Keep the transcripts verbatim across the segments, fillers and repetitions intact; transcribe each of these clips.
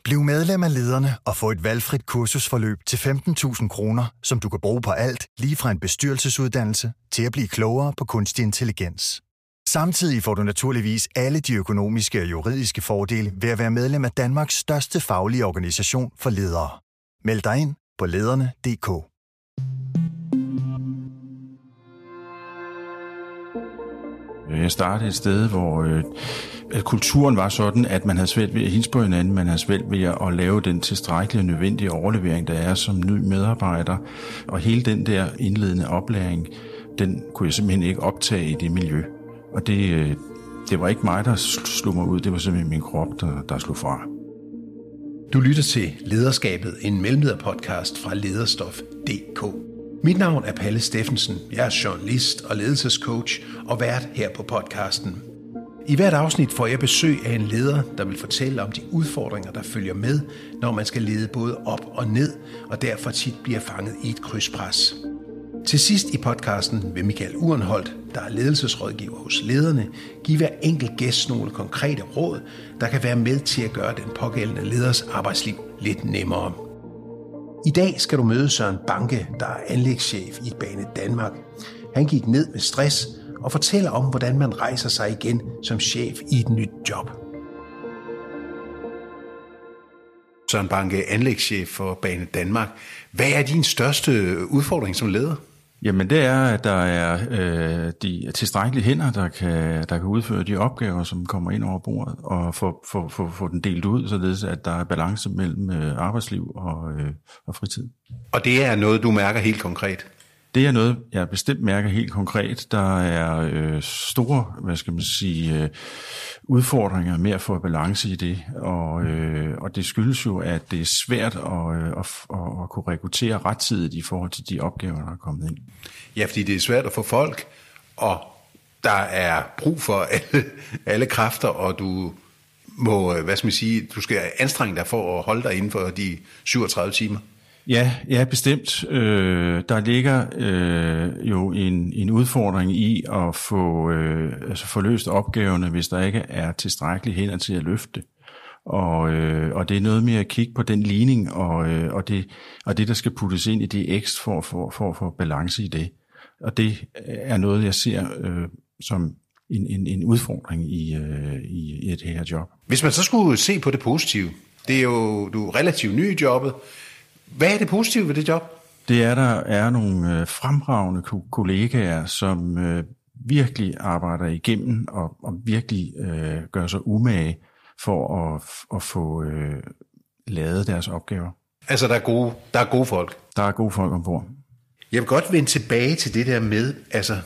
Bliv medlem af Lederne og få et valgfrit kursusforløb til femten tusind kroner, som du kan bruge på alt, lige fra en bestyrelsesuddannelse til at blive klogere på kunstig intelligens. Samtidig får du naturligvis alle de økonomiske og juridiske fordele ved at være medlem af Danmarks største faglige organisation for ledere. Meld dig ind på lederne punktum d k. Jeg startede et sted, hvor øh, at kulturen var sådan, at man havde svært ved at hilse på hinanden, man havde svært ved at lave den tilstrækkelige og nødvendige overlevering, der er som ny medarbejder. Og hele den der indledende oplæring, den kunne jeg simpelthen ikke optage i det miljø. Og det, øh, det var ikke mig, der slog mig ud, det var simpelthen min krop, der, der slog fra. Du lytter til Lederskabet, en mellemlederpodcast fra lederstof punktum d k. Mit navn er Palle Steffensen, jeg er journalist og ledelsescoach og vært her på podcasten. I hvert afsnit får jeg besøg af en leder, der vil fortælle om de udfordringer, der følger med, når man skal lede både op og ned, og derfor tit bliver fanget i et krydspres. Til sidst i podcasten vil Michael Urenholdt, der er ledelsesrådgiver hos lederne, give hver enkelt gæst nogle konkrete råd, der kan være med til at gøre den pågældende leders arbejdsliv lidt nemmere. I dag skal du møde Søren Banke, der er anlægschef i Banedanmark. Han gik ned med stress og fortæller om, hvordan man rejser sig igen som chef i et nyt job. Søren Banke, anlægschef for Banedanmark. Hvad er din største udfordring som leder? Jamen det er, at der er øh, de tilstrækkelige hænder, der kan, der kan udføre de opgaver, som kommer ind over bordet, og få, få, få, få den delt ud, således at der er balance mellem øh, arbejdsliv og, øh, og fritid. Og det er noget, du mærker helt konkret? Det er noget, jeg bestemt mærker helt konkret. Der er øh, store, hvad skal man sige, øh, udfordringer med at få balance i det, og, øh, og det skyldes jo, at det er svært at, øh, at, at, at kunne rekruttere rettidigt i forhold til de opgaver, der er kommet ind. Ja, fordi det er svært at få folk, og der er brug for alle, alle kræfter, og du må, hvad skal man sige, du skal anstrenge dig for at holde dig inden for de syvogtredive timer. Ja, ja, bestemt. Øh, der ligger øh, jo en, en udfordring i at få, øh, altså få løst opgaverne, hvis der ikke er tilstrækkelige hænder til at løfte. Og, øh, og det er noget med at kigge på den ligning, og, øh, og, det, og det, der skal puttes ind i det ekstra for, for, for at få balance i det. Og det er noget, jeg ser øh, som en, en, en udfordring i, øh, i, i det her job. Hvis man så skulle se på det positive, det er jo, du er relativt ny i jobbet. Hvad er det positive ved det job? Det er, der er nogle øh, fremragende kollegaer, som øh, virkelig arbejder igennem og, og virkelig øh, gør sig umage for at, at få øh, lavet deres opgaver. Altså, der er gode, der er gode folk? Der er gode folk ombord. Jeg vil godt vende tilbage til det der med, altså,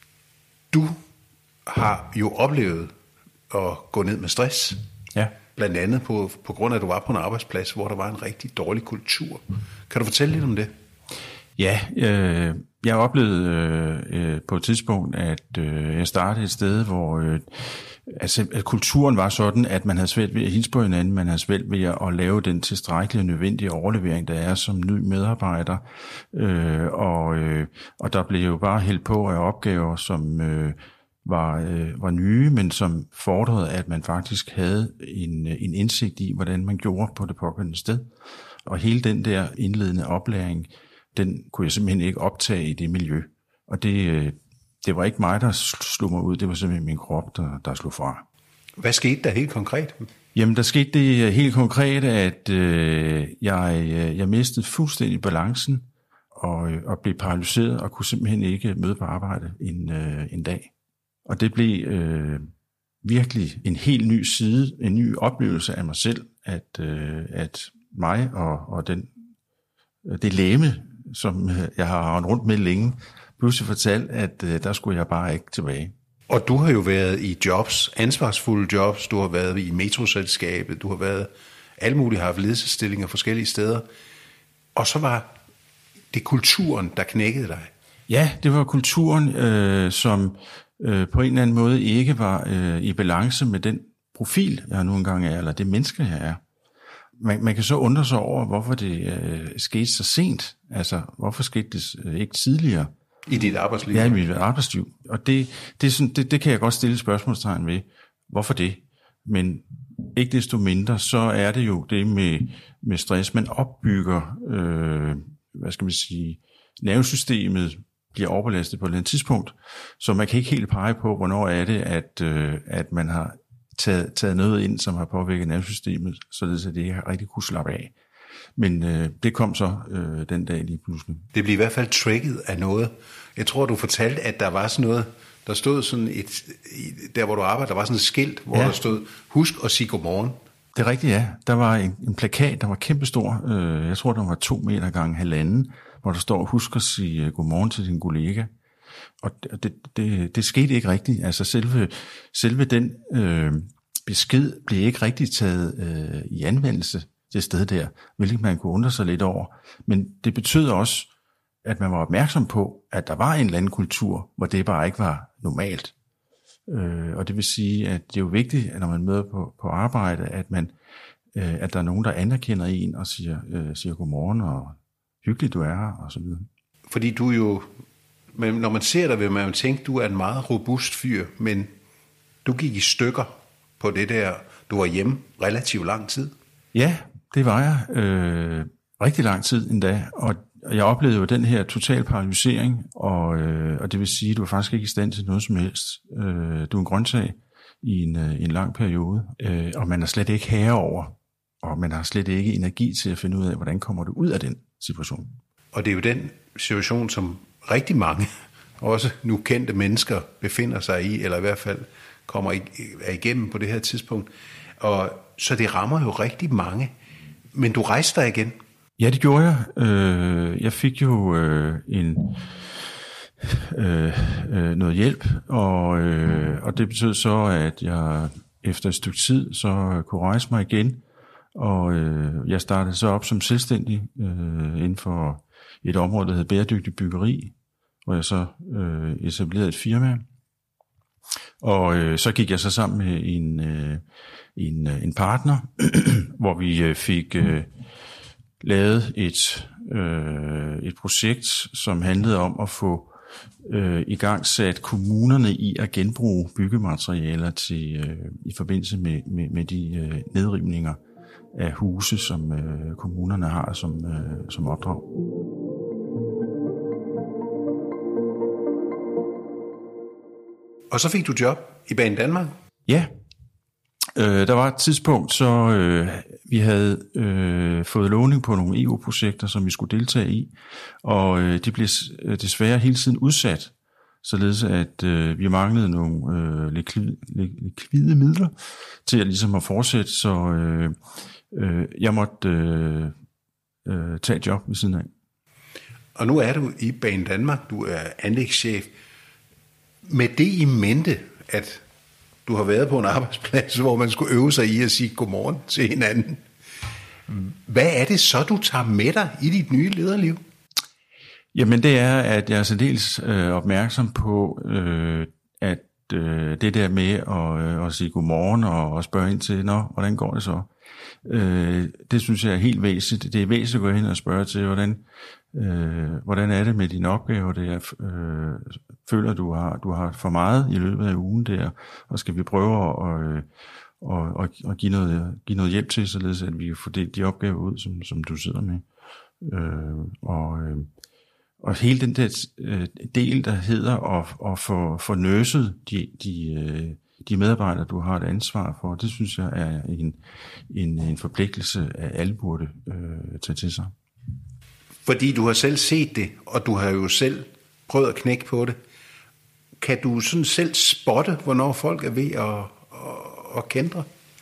du har jo oplevet at gå ned med stress. Ja. Blandt andet på, på grund af, at du var på en arbejdsplads, hvor der var en rigtig dårlig kultur. Kan du fortælle lidt om det? Ja, øh, jeg oplevede øh, på et tidspunkt, at øh, jeg startede et sted, hvor øh, altså, at kulturen var sådan, at man havde svært ved at hilse på hinanden, man havde svært ved at lave den tilstrækkelige og nødvendige overlevering, der er som ny medarbejder. Øh, og, øh, og der blev jo bare hældt på af opgaver, som øh, var, øh, var nye, men som fordrede, at man faktisk havde en, en indsigt i, hvordan man gjorde på det pågældende sted. Og hele den der indledende oplæring, den kunne jeg simpelthen ikke optage i det miljø. Og det, øh, det var ikke mig, der slog mig ud, det var simpelthen min krop, der, der slog fra. Hvad skete der helt konkret? Jamen, der skete det helt konkret, at øh, jeg, jeg mistede fuldstændig balancen og, og blev paralyseret og kunne simpelthen ikke møde på arbejde en, øh, en dag. Og det blev øh, virkelig en helt ny side, en ny oplevelse af mig selv, at, øh, at mig og, og den, det læme, som jeg har rendt rundt med længe, pludselig fortalte, at øh, der skulle jeg bare ikke tilbage. Og du har jo været i jobs, ansvarsfulde jobs, du har været i metroselskabet, du har været alle mulige, har haft ledelsesstillinger forskellige steder, og så var det kulturen, der knækkede dig. Ja, det var kulturen, øh, som øh, på en eller anden måde ikke var øh, i balance med den profil, jeg nu engang er, eller det menneske, jeg er. Man, man kan så undre sig over, hvorfor det øh, skete så sent. Altså, hvorfor skete det øh, ikke tidligere? I dit arbejdsliv? Ja, i mit arbejdsliv. Og det, det, er sådan, det, det kan jeg godt stille spørgsmålstegn ved. Hvorfor det? Men ikke desto mindre, så er det jo det med, med stress, man opbygger, øh, hvad skal man sige, nervesystemet bliver overbelastet på et eller andet tidspunkt, så man kan ikke helt pege på, hvornår er det, at, øh, at man har taget, taget noget ind, som har påvirket nervesystemet, således at det ikke har rigtig kunne slappe af. Men øh, det kom så øh, den dag lige pludselig. Det blev i hvert fald tricket af noget. Jeg tror, du fortalte, at der var sådan noget, der stod sådan et, der hvor du arbejder, der var sådan et skilt, hvor ja. Der stod, husk at sige godmorgen. Det er rigtigt, ja. Der var en, en plakat, der var kæmpestor. Øh, jeg tror, der var to meter gange halvanden, hvor der står, husk at sige godmorgen til din kollega. Og det, det, det, det skete ikke rigtigt. Altså selve, selve den øh, besked blev ikke rigtig taget øh, i anvendelse det sted der, hvilket man kunne undre sig lidt over. Men det betød også, at man var opmærksom på, at der var en eller anden kultur, hvor det bare ikke var normalt. Øh, og det vil sige, at det er jo vigtigt, at når man møder på, på arbejde, at, man, øh, at der er nogen, der anerkender en og siger, øh, siger godmorgen og hyggeligt du er her og så videre. Fordi du jo, men når man ser dig, vil man jo tænke, du er en meget robust fyr, men du gik i stykker på det der, du var hjemme relativt lang tid. Ja, det var jeg. Øh, rigtig lang tid endda, og jeg oplevede jo den her total paralysering, og, øh, og det vil sige, at du er faktisk ikke i stand til noget som helst. Øh, du er en grøntsag i en, øh, en lang periode, øh, og man er slet ikke herre over, og man har slet ikke energi til at finde ud af, hvordan kommer du ud af den situation. Og det er jo den situation, som rigtig mange, også nu kendte mennesker, befinder sig i, eller i hvert fald kommer er igennem på det her tidspunkt. Og så det rammer jo rigtig mange. Men du rejste dig igen. Ja, det gjorde jeg. Øh, jeg fik jo øh, en øh, øh, noget hjælp, og, øh, og det betød så, at jeg efter et stykke tid så kunne rejse mig igen, og øh, jeg startede så op som selvstændig øh, inden for et område, der hed bæredygtig byggeri, hvor jeg så øh, etablerede et firma, og øh, så gik jeg så sammen med en, øh, en, en partner, hvor vi øh, fik øh, lavet et, øh, et projekt, som handlede om at få øh, i gang sat kommunerne i at genbruge byggematerialer til, øh, i forbindelse med, med, med de øh, nedrivninger af huse, som øh, kommunerne har som, øh, som opdrag. Og så fik du job i Banedanmark? Ja. Øh, der var et tidspunkt, så øh, vi havde øh, fået lovning på nogle E U-projekter, som vi skulle deltage i, og øh, de blev desværre hele tiden udsat, således at øh, vi manglede nogle øh, likvide, likvide midler til at ligesom at fortsætte, så øh, øh, jeg måtte øh, øh, tage et job ved siden af. Og nu er du i Banedanmark, du er anlægschef. Med det i mente, at du har været på en arbejdsplads, hvor man skulle øve sig i at sige godmorgen til hinanden. Hvad er det så, du tager med dig i dit nye lederliv? Jamen det er, at jeg er særdeles øh, opmærksom på, øh, at øh, det der med at, øh, at sige godmorgen og, og spørge ind til, nå, hvordan går det så? Øh, det synes jeg er helt væsentligt. Det er væsentligt at gå hen og spørge til, hvordan, øh, hvordan er det med dine opgaver? Det er, øh, føler du har, du har for meget i løbet af ugen der, og skal vi prøve at, øh, og, og, og give, noget, give noget hjælp til, således at vi kan få de opgaver ud, som, som du sidder med. Øh, og, øh, og hele den der øh, del, der hedder at, at få, få nøset de, de, øh, de medarbejdere, du har et ansvar for, det synes jeg er en, en, en forpligtelse, at alle burde øh, tage til sig. Fordi du har selv set det, og du har jo selv prøvet at knække på det. Kan du sådan selv spotte, hvornår folk er ved at, at, at kendre?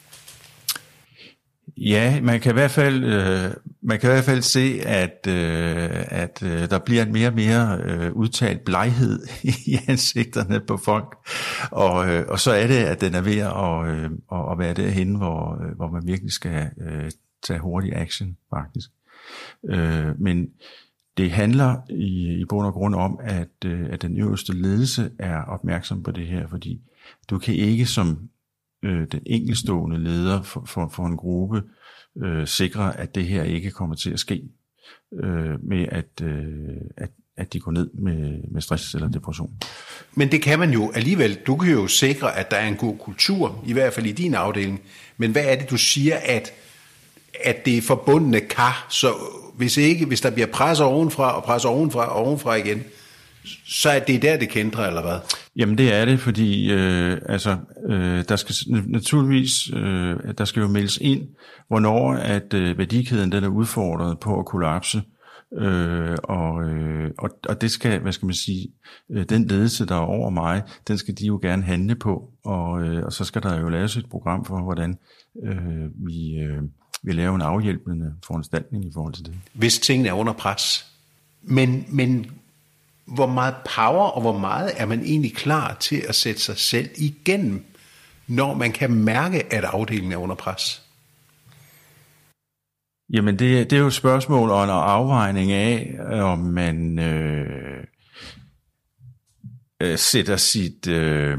Ja, man kan i hvert fald øh, man kan i hvert fald se, at øh, at øh, der bliver en mere og mere øh, udtalt bleghed i ansigterne på folk, og øh, og så er det, at den er ved at øh, at være derhen, hvor hvor man virkelig skal øh, tage hurtig action, faktisk. Øh, men det handler i, i bund og grund om, at øh, at den øverste ledelse er opmærksom på det her, fordi du kan ikke som den enkeltstående leder for, for, for en gruppe øh, sikre, at det her ikke kommer til at ske, øh, med at, øh, at, at de går ned med, med stress eller depression. Men det kan man jo alligevel. Du kan jo sikre, at der er en god kultur, i hvert fald i din afdeling. Men hvad er det, du siger, at, at det er forbundne kar, så hvis, ikke, hvis der bliver pres ovenfra og pres ovenfra og ovenfra igen, så er det der, det kender, eller hvad? Jamen det er det, fordi øh, altså, øh, der skal naturligvis øh, der skal jo meldes ind, hvornår at øh, værdikæden den er udfordret på at kollapse. Øh, og, øh, og, og det skal, hvad skal man sige, øh, den ledelse, der er over mig, den skal de jo gerne handle på, og, øh, og så skal der jo laves et program for, hvordan øh, vi, øh, vi laver en afhjælpende foranstaltning i forhold til det. Hvis tingene er under pres. Men, men hvor meget power og hvor meget er man egentlig klar til at sætte sig selv igennem, når man kan mærke, at afdelingen er under pres? Jamen det, det er jo et spørgsmål og en afvejning af, om man øh, øh, sætter sit, øh,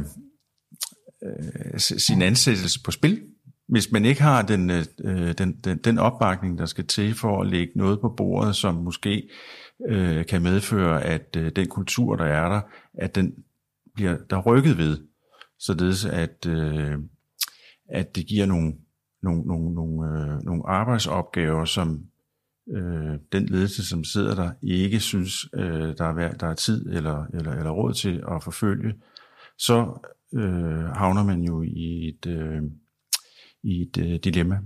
øh, sin ansættelse på spil. Hvis man ikke har den, øh, den, den, den opbakning, der skal til for at lægge noget på bordet, som måske øh, kan medføre, at øh, den kultur, der er der, at den bliver der rykket ved, således at, øh, at det giver nogle Nogle, nogle, nogle, øh, nogle arbejdsopgaver, som øh, den ledelse, som sidder der, ikke synes, øh, der, er, der er tid eller, eller, eller råd til at forfølge, så øh, havner man jo i et, øh, i et øh, dilemma.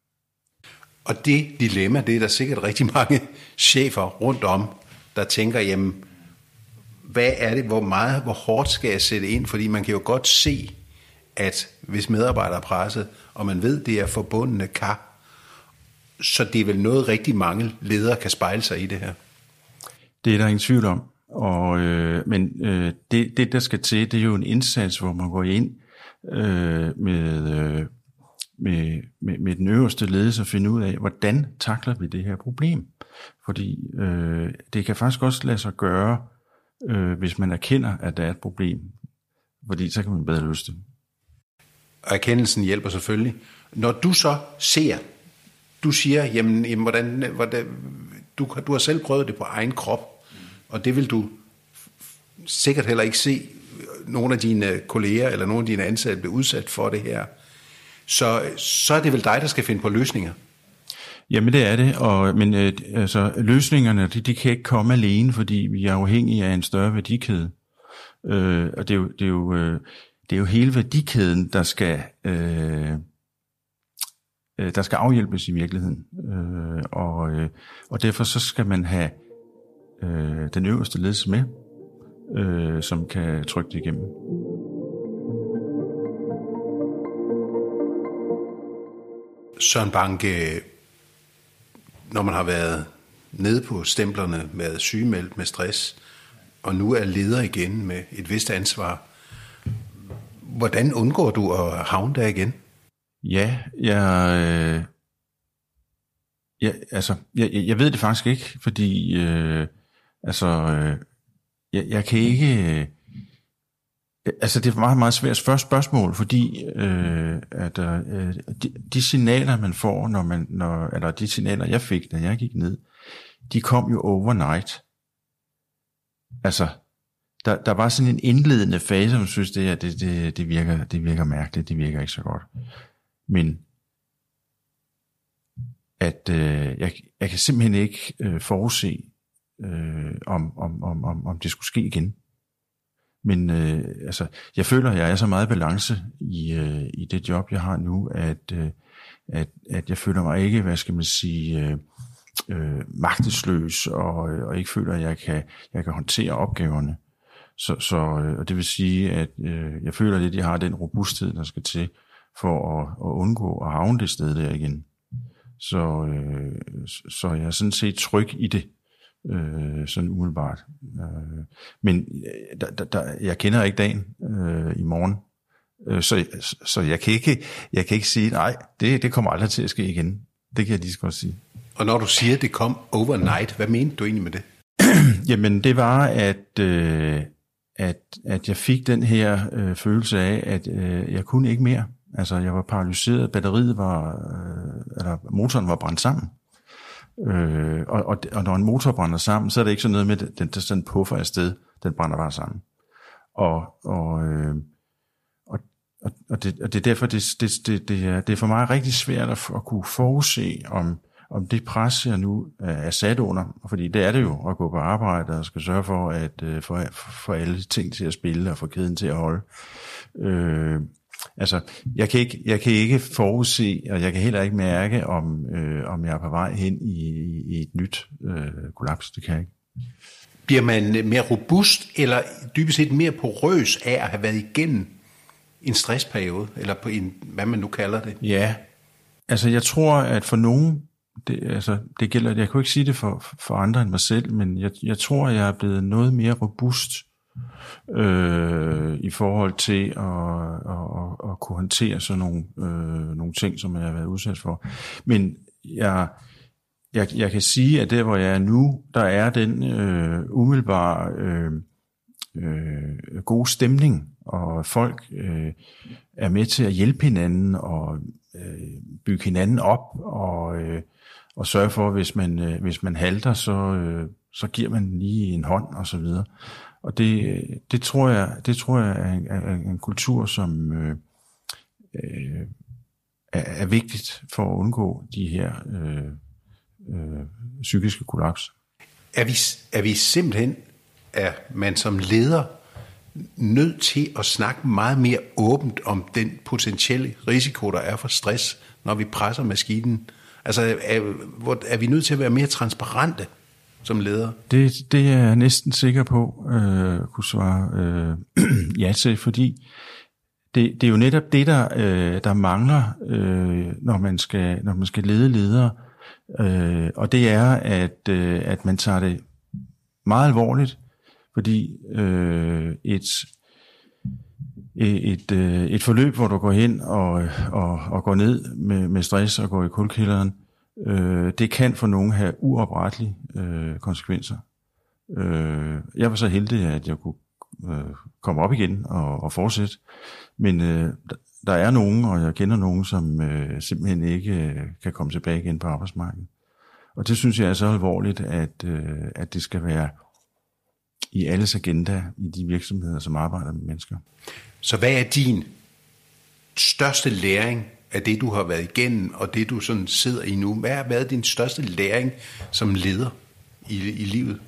Og det dilemma, det er der sikkert rigtig mange chefer rundt om, der tænker, jamen, hvad er det, hvor meget, hvor hårdt skal jeg sætte ind? Fordi man kan jo godt se, at hvis medarbejdere er presset, og man ved, det er forbundne kar, så det er vel noget rigtig mange ledere kan spejle sig i det her. Det er der ingen tvivl om. Og, øh, men øh, det, det, der skal til, det er jo en indsats, hvor man går ind øh, med, øh, med, med, med den øverste ledelse og finder ud af, hvordan takler vi det her problem. Fordi øh, det kan faktisk også lade sig gøre, øh, hvis man erkender, at der er et problem. Fordi så kan man bedre løse det. Og erkendelsen hjælper selvfølgelig. Når du så ser, du siger, jamen, jamen hvordan, hvordan du, du har selv prøvet det på egen krop, og det vil du sikkert heller ikke se nogle af dine kolleger eller nogle af dine ansatte blive udsat for det her. Så, så er det vel dig, der skal finde på løsninger. Jamen det er det, og, men øh, altså, løsningerne de, de kan ikke komme alene, fordi vi er afhængige af en større værdikæde. Øh, og det er jo... Det er jo øh, Det er jo hele værdikæden, der skal, øh, der skal afhjælpes i virkeligheden. Øh, og, øh, og derfor så skal man have øh, den øverste ledelse med, øh, som kan trykke det igennem. Søren Banke, når man har været nede på stemplerne, været sygemeldt med stress, og nu er leder igen med et vist ansvar, hvordan undgår du at havne der igen? Ja, jeg, øh, jeg, altså, jeg, jeg ved det faktisk ikke, fordi øh, altså, øh, jeg, jeg kan ikke... Øh, altså, det er et meget, meget svært første spørgsmål, fordi øh, at, øh, de, de signaler, man får, når man, når, eller de signaler, jeg fik, da jeg gik ned, de kom jo overnight. Altså... Der, der var sådan en indledende fase, som synes, det, her, det, det, det, virker, det virker mærkeligt, det virker ikke så godt. Men at øh, jeg, jeg kan simpelthen ikke øh, forudse, øh, om, om, om, om, om det skulle ske igen. Men øh, altså, jeg føler, at jeg er så meget balance i, øh, i det job, jeg har nu, at, øh, at, at jeg føler mig ikke, hvad skal man sige... Øh, øh, magtesløs, og, og ikke føler, at jeg kan, jeg kan håndtere opgaverne. Så, så og det vil sige, at øh, jeg føler lidt, at jeg har den robusthed, der skal til for at, at undgå at havne det sted der igen. Så, øh, så jeg er sådan set tryg i det, øh, sådan umiddelbart. Øh, men der, der, der, jeg kender ikke dagen øh, i morgen, øh, så, så jeg, kan ikke, jeg kan ikke sige, nej, det, det kommer aldrig til at ske igen. Det kan jeg lige så godt sige. Og når du siger, at det kom overnight, hvad mente du egentlig med det? Jamen, det var, at... Øh, At, at jeg fik den her øh, følelse af, at øh, jeg kunne ikke mere. Altså, jeg var paralyseret, batteriet var, øh, eller motoren var brændt sammen. Øh, og, og, og når en motor brænder sammen, så er det ikke sådan noget med, at den, der sådan puffer afsted, den brænder bare sammen. Og, og, øh, og, og, det, og det er derfor, det, det, det, det, er, det er for mig rigtig svært at, at kunne forudse, om, om det pres, jeg nu er sat under, fordi det er det jo at gå på arbejde og skal sørge for, at for, for alle ting til at spille og få kæden til at holde. Øh, altså, jeg kan, ikke, jeg kan ikke forudse, og jeg kan heller ikke mærke, om, øh, om jeg er på vej hen i, i et nyt øh, kollaps. Det kan jeg ikke. Bliver man mere robust, eller dybest set mere porøs af at have været igennem en stressperiode, eller på en, hvad man nu kalder det? Ja, altså jeg tror, at for nogen, det, altså, det gælder, jeg kunne ikke sige det for, for andre end mig selv, men jeg, jeg tror, jeg er blevet noget mere robust øh, i forhold til at, at, at kunne håndtere sådan nogle, øh, nogle ting, som jeg har været udsat for. Men jeg, jeg, jeg kan sige, at der, hvor jeg er nu, der er den øh, umiddelbare øh, øh, gode stemning, og folk øh, er med til at hjælpe hinanden og øh, bygge hinanden op og, øh, og sørge for, hvis man, øh, hvis man halter, så, øh, så giver man lige en hånd og så videre. Og det, det, tror jeg, det tror jeg er en, er en kultur, som øh, øh, er, er vigtigt for at undgå de her øh, øh, psykiske kollaps. Er vi, er vi simpelthen, er man som leder nødt til at snakke meget mere åbent om den potentielle risiko, der er for stress, når vi presser maskinen? Altså, er, er vi nødt til at være mere transparente som leder? Det, det er jeg næsten sikker på, øh, kunne svare øh, ja til, fordi det, det er jo netop det, der, øh, der mangler, øh, når, man skal, når man skal lede ledere, øh, og det er, at, øh, at man tager det meget alvorligt, fordi øh, et, et, øh, et forløb, hvor du går hen og, og, og går ned med, med stress og går i kulkælderen, øh, det kan for nogen have uoprettelige øh, konsekvenser. Øh, jeg var så heldig, at jeg kunne øh, komme op igen og, og fortsætte, men øh, der er nogen, og jeg kender nogen, som øh, simpelthen ikke øh, kan komme tilbage igen på arbejdsmarkedet. Og det synes jeg er så alvorligt, at, øh, at det skal være i alles agenda i de virksomheder, som arbejder med mennesker. Så hvad er din største læring af det, du har været igennem, og det, du sådan sidder i nu? Hvad har været din største læring som leder i, i livet?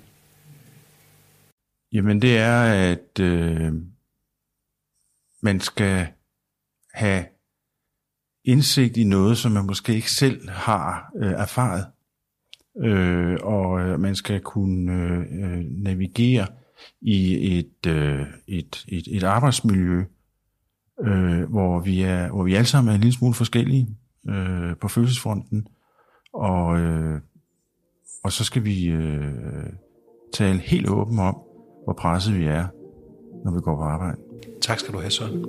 Jamen det er, at øh, man skal have indsigt i noget, som man måske ikke selv har øh, erfaret. Øh, og man skal kunne øh, navigere i et, øh, et, et, et arbejdsmiljø, øh, hvor, vi er, hvor vi alle sammen er en lille smule forskellige øh, på følelsesfronten, og, øh, og så skal vi øh, tale helt åbent om, hvor presset vi er, når vi går på arbejde. Tak skal du have, Søren.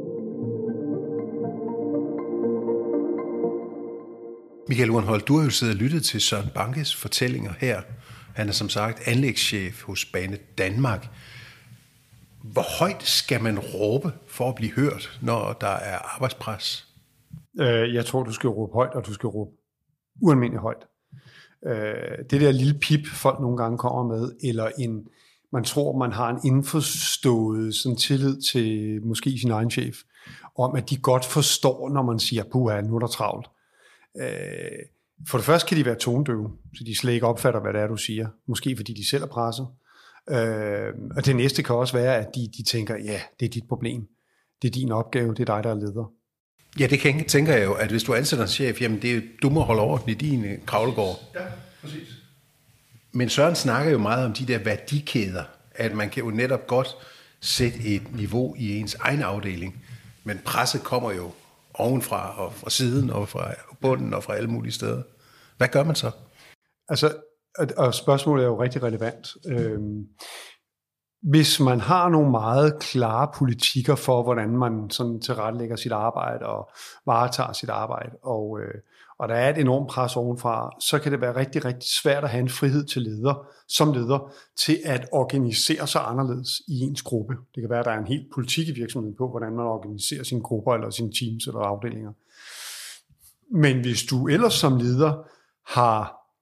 Michael Urenholt, du har jo siddet og lyttet til Søren Bankes fortællinger her. Han er som sagt anlægschef hos Bane Danmark. Hvor højt skal man råbe for at blive hørt, når der er arbejdspres? Jeg tror, du skal råbe højt, og du skal råbe ualmindeligt højt. Det der lille pip, folk nogle gange kommer med, eller en, man tror, man har en indforstået sådan tillid til måske sin egen chef, om at de godt forstår, når man siger, puha, nu er der travlt. For det første kan de være tonedøve, så de slet ikke opfatter, hvad det er, du siger. Måske fordi de selv er presset. Og det næste kan også være, at de, de tænker, ja, det er dit problem. Det er din opgave, det er dig, der er leder. Ja, det kan, tænker jeg jo, at hvis du ansætter en chef, jamen det er, du må holde orden i din kravlegård. Ja, præcis. Men Søren snakker jo meget om de der værdikæder, at man kan jo netop godt sætte et niveau i ens egen afdeling, men presset kommer jo ovenfra og fra siden og fra bunden og fra alle mulige steder. Hvad gør man så? Altså, og spørgsmålet er jo rigtig relevant. Øhm, hvis man har nogle meget klare politikker for, hvordan man sådan tilrettelægger sit arbejde og varetager sit arbejde, og, øh, og der er et enormt pres ovenfra, så kan det være rigtig, rigtig svært at have en frihed til leder, som leder, til at organisere sig anderledes i ens gruppe. Det kan være, at der er en helt politik i virksomheden på, hvordan man organiserer sine grupper, eller sine teams, eller afdelinger. Men hvis du ellers som leder har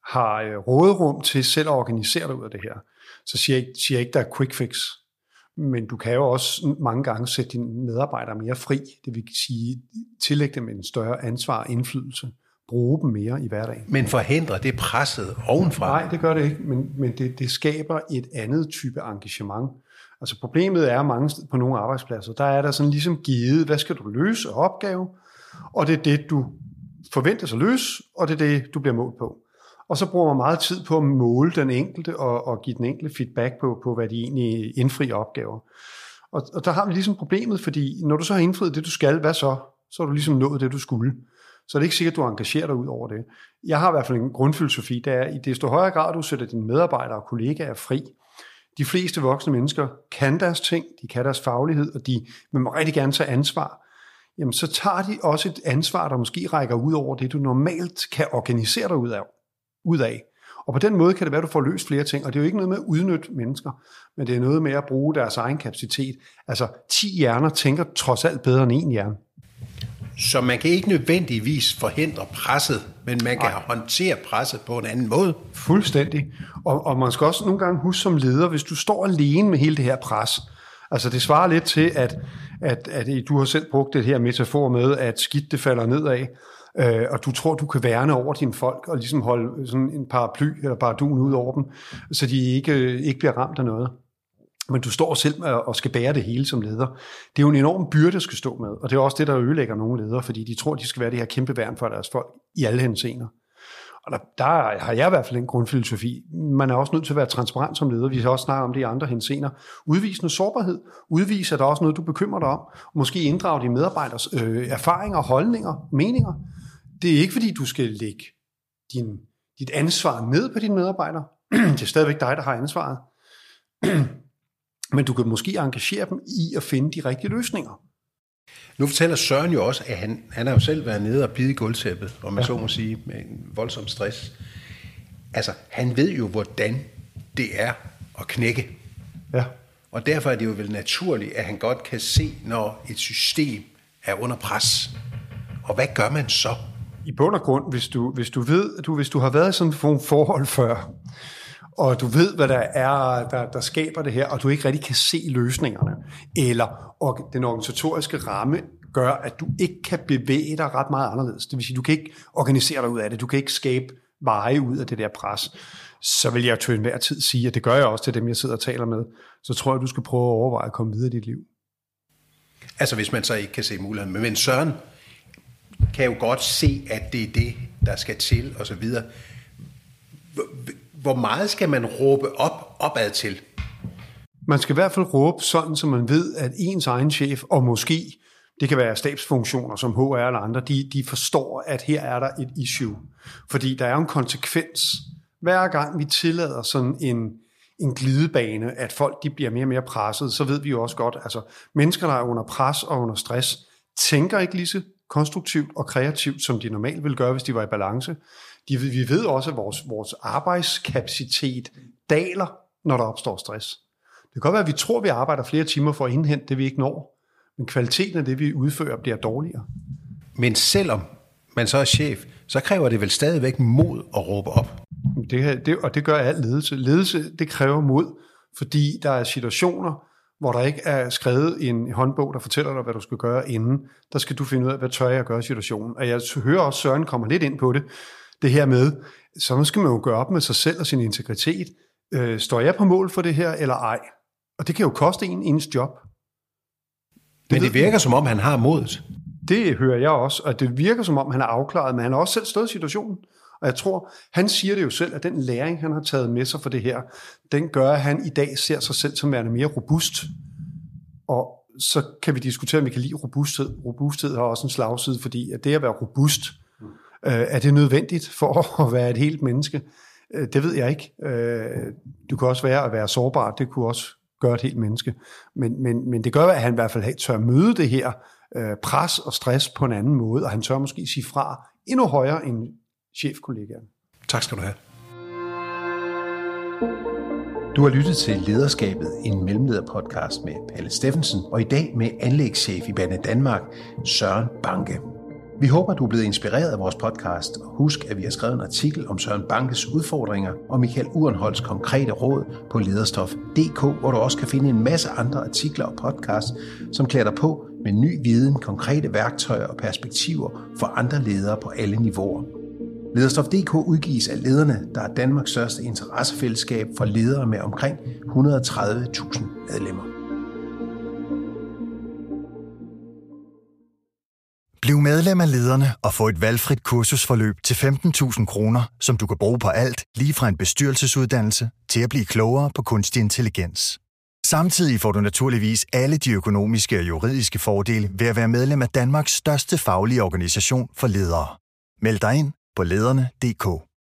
har råderum til selv at organisere dig ud af det her, så siger jeg, ikke, siger jeg ikke, der er quick fix. Men du kan jo også mange gange sætte dine medarbejdere mere fri. Det vil sige, tillægge dem en større ansvar og indflydelse. Bruge dem mere i hverdagen. Men forhindrer det presset ovenfra? Nej, det gør det ikke, men, men det, det skaber et andet type engagement. Altså problemet er mange steder på nogle arbejdspladser, der er der sådan ligesom givet, hvad skal du løse af opgave, og det er det, du forventes at løse, og det er det, du bliver målt på. Og så bruger man meget tid på at måle den enkelte og, og give den enkelte feedback på, på, hvad de egentlig indfrier opgaver. Og, og der har vi ligesom problemet, fordi når du så har indfriet det, du skal, hvad så? Så har du ligesom nået det, du skulle. Så er det ikke sikkert, at du engagerer dig ud over det. Jeg har i hvert fald en grundfilosofi, der er, i desto højere grad du sætter dine medarbejdere og kollegaer fri. De fleste voksne mennesker kan deres ting, de kan deres faglighed, og de vil må rigtig gerne tage ansvar. Jamen, så tager de også et ansvar, der måske rækker ud over det, du normalt kan organisere dig ud af. ud af. Og på den måde kan det være, at du får løst flere ting, og det er jo ikke noget med at udnytte mennesker, men det er noget med at bruge deres egen kapacitet. Altså, ti hjerner tænker trods alt bedre end en hjerne. Så man kan ikke nødvendigvis forhindre presset, men man kan Ej. håndtere presset på en anden måde. Fuldstændig. Og, og man skal også nogle gange huske som leder, hvis du står alene med hele det her pres, altså det svarer lidt til, at, at, at du har selv brugt det her metafor med, at skidt det falder nedad, øh, og du tror, du kan værne over dine folk, og ligesom holde sådan en paraply eller paradun ud over dem, så de ikke, ikke bliver ramt af noget. Men du står selv og skal bære det hele som leder. Det er jo en enorm byrde, at skal stå med, og det er også det, der ødelægger nogle ledere, fordi de tror, de skal være det her kæmpe værn for deres folk i alle henseender. Og der, der har jeg i hvert fald en grundfilosofi. Man er også nødt til at være transparent som leder. Vi har også snakket om det i andre henseender. Udvis noget sårbarhed. Udvis, at der er også noget, du bekymrer dig om. Måske inddrage dine medarbejders øh, erfaringer, holdninger, meninger. Det er ikke, fordi du skal lægge din, dit ansvar ned på dine medarbejdere. Det er stadigvæk dig, der har ansvaret. Men du kan måske engagere dem i at finde de rigtige løsninger. Nu fortæller Søren jo også, at han, han har jo selv været nede og bidt i gulvtæppet, om man ja. så må sige, med en voldsom stress. Altså, han ved jo, hvordan det er at knække. Ja. Og derfor er det jo vel naturligt, at han godt kan se, når et system er under pres. Og hvad gør man så? I bund og grund, hvis du, hvis du ved, du, hvis du har været i sådan et forhold før, og du ved, hvad der er, der, der skaber det her, og du ikke rigtig kan se løsningerne, eller og den organisatoriske ramme gør, at du ikke kan bevæge dig ret meget anderledes. Det vil sige, du kan ikke organisere dig ud af det, du kan ikke skabe veje ud af det der pres. Så vil jeg til enhver tid sige, at det gør jeg også til dem, jeg sidder og taler med, så tror jeg, du skal prøve at overveje at komme videre i dit liv. Altså hvis man så ikke kan se muligheden. Men Søren kan jo godt se, at det er det, der skal til, og så videre. Hvor meget skal man råbe op, opad til? Man skal i hvert fald råbe sådan, så man ved, at ens egen chef, og måske, det kan være stabsfunktioner som H R eller andre, de, de forstår, at her er der et issue. Fordi der er en konsekvens. Hver gang vi tillader sådan en, en glidebane, at folk de bliver mere og mere presset, så ved vi jo også godt, altså mennesker, der er under pres og under stress, tænker ikke lige så konstruktivt og kreativt, som de normalt ville gøre, hvis de var i balance. De, vi ved også, at vores, vores arbejdskapacitet daler, når der opstår stress. Det kan godt være, at vi tror, at vi arbejder flere timer for at indhente det, vi ikke når. Men kvaliteten af det, vi udfører, bliver dårligere. Men selvom man så er chef, så kræver det vel stadigvæk mod at råbe op? Det, det, og det gør al ledelse. Ledelse, det kræver mod, fordi der er situationer, hvor der ikke er skrevet en håndbog, der fortæller dig, hvad du skal gøre inden. Der skal du finde ud af, hvad tør jeg at gøre i situationen. Og jeg hører også, Søren kommer lidt ind på det, det her med, så skal man jo gøre op med sig selv og sin integritet. Øh, står jeg på mål for det her, eller ej? Og det kan jo koste en ens job. Det Men det virker man. Som om, han har modet. Det hører jeg også, og det virker som om, han er afklaret, men han har også selv stået i situationen. Og jeg tror, han siger det jo selv, at den læring, han har taget med sig for det her, den gør, at han i dag ser sig selv som værende mere robust. Og så kan vi diskutere, om vi kan lide robusthed. Robusthed har også en slagside, fordi at det at være robust, øh, er det nødvendigt for at være et helt menneske? Øh, det ved jeg ikke. Øh, du kan også være at være sårbar, det kunne også gøre et helt menneske. Men, men, men det gør, at han i hvert fald tør møde det her øh, pres og stress på en anden måde, og han tør måske sige fra endnu højere end chefkollegaen. Tak skal du have. Du har lyttet til Lederskabet, en mellemlederpodcast med Palle Steffensen, og i dag med anlægschef i Banedanmark, Søren Banke. Vi håber, du er blevet inspireret af vores podcast, og husk, at vi har skrevet en artikel om Søren Bankes udfordringer og Michael Urenholts konkrete råd på lederstof punktum d k, hvor du også kan finde en masse andre artikler og podcasts, som klæder dig på med ny viden, konkrete værktøjer og perspektiver for andre ledere på alle niveauer. Lederstof punktum d k udgives af Lederne, der er Danmarks største interessefællesskab for ledere med omkring et hundrede og tredive tusind medlemmer. Bliv medlem af Lederne og få et valgfrit kursusforløb til femten tusind kroner, som du kan bruge på alt, lige fra en bestyrelsesuddannelse til at blive klogere på kunstig intelligens. Samtidig får du naturligvis alle de økonomiske og juridiske fordele ved at være medlem af Danmarks største faglige organisation for ledere. Meld dig ind på lederne punktum d k.